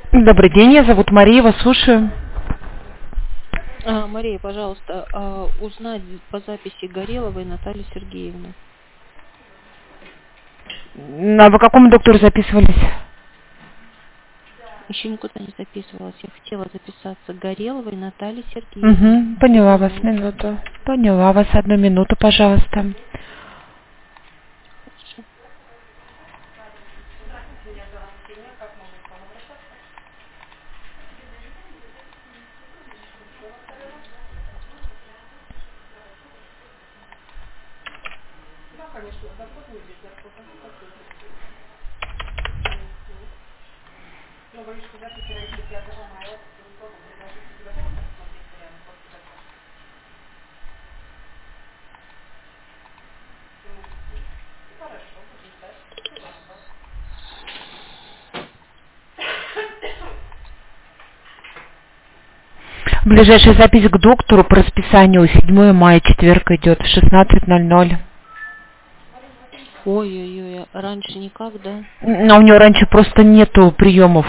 Добрый день, я зовут Мария, вас слушаю. Мария, пожалуйста, узнать по записи Гореловой Натальи Сергеевны. А вы к какому доктору записывались? Еще никуда не записывалась. Я хотела записаться Гореловой Натальи Сергеевны. Угу, поняла вас, минуту. Поняла вас, 1 минуту, пожалуйста. Хорошо. Ближайшая запись к доктору по расписанию 7 мая, четверг идет, 16:00. Ой-ой-ой, раньше никак, да? А у нее раньше просто нету приемов.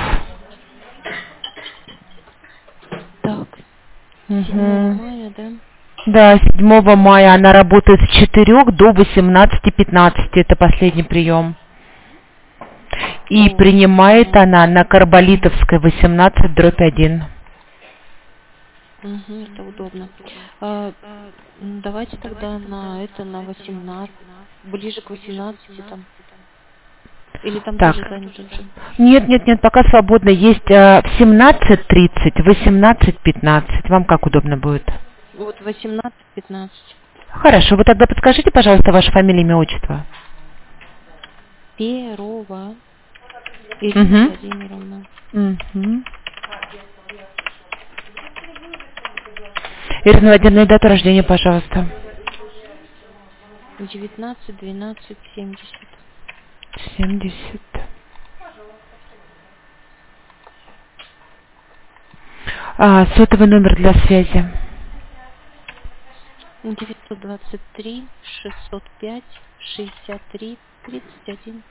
Так, 7 Угу. мая, да? Да, 7 мая она работает с 4 до 18:15, это последний прием. И принимает она на Карболитовской 18/1. Угу, это удобно. Давайте тогда на 18, ближе к 18 там. Или там Так. тоже занято уже? Нет, пока свободно. Есть в 17:30, 18:15. Вам как удобно будет? Вот 18-15. Хорошо, вы тогда подскажите, пожалуйста, ваше фамилия, имя, отчество. Перова Ирина Владимировна. Угу. Ирина Владимировна, дату рождения, пожалуйста. 19-12-70. 70. Сотовый номер для связи. 923-605-63-31.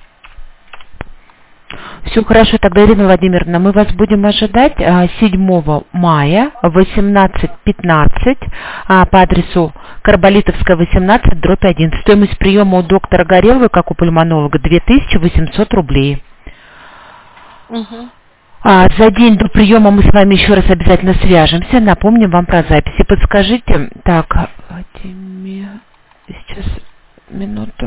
Все хорошо, тогда, Ирина Владимировна, мы вас будем ожидать 7 мая в 18:15 по адресу Карболитовская, 18/1. Стоимость приема у доктора Гореловой, как у пульмонолога, 2800 рублей. Угу. За день до приема мы с вами еще раз обязательно свяжемся, напомним вам про записи. Подскажите, так, Владимир, сейчас, минуту.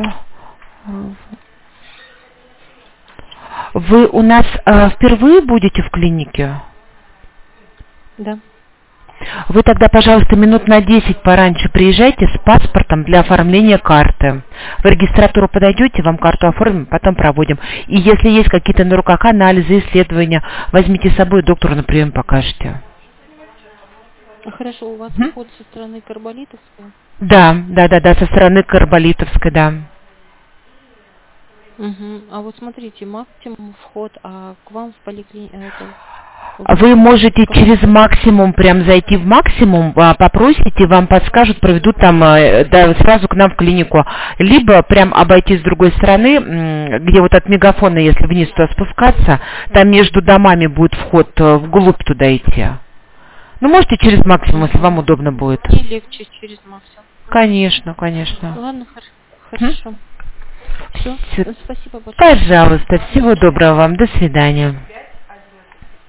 Вы у нас впервые будете в клинике? Да. Вы тогда, пожалуйста, минут на 10 пораньше приезжайте с паспортом для оформления карты. В регистратуру подойдете, вам карту оформим, потом проводим. И если есть какие-то на руках анализы, исследования, возьмите с собой, доктору на прием покажете. Хорошо, у вас вход со стороны Карболитовской? Да, со стороны Карболитовской, да. Угу. А вот смотрите, максимум вход, а к вам в поликлинику... Вы можете через максимум прям зайти в максимум, попросите, вам подскажут, проведут там сразу к нам в клинику. Либо прям обойти с другой стороны, где вот от мегафона, если вниз туда спускаться, там между домами будет вход, вглубь туда идти. Ну, можете через максимум, если вам удобно будет. И легче через максимум. Конечно. Ладно, хорошо. Все, спасибо большое. Пожалуйста, всего доброго вам, до свидания.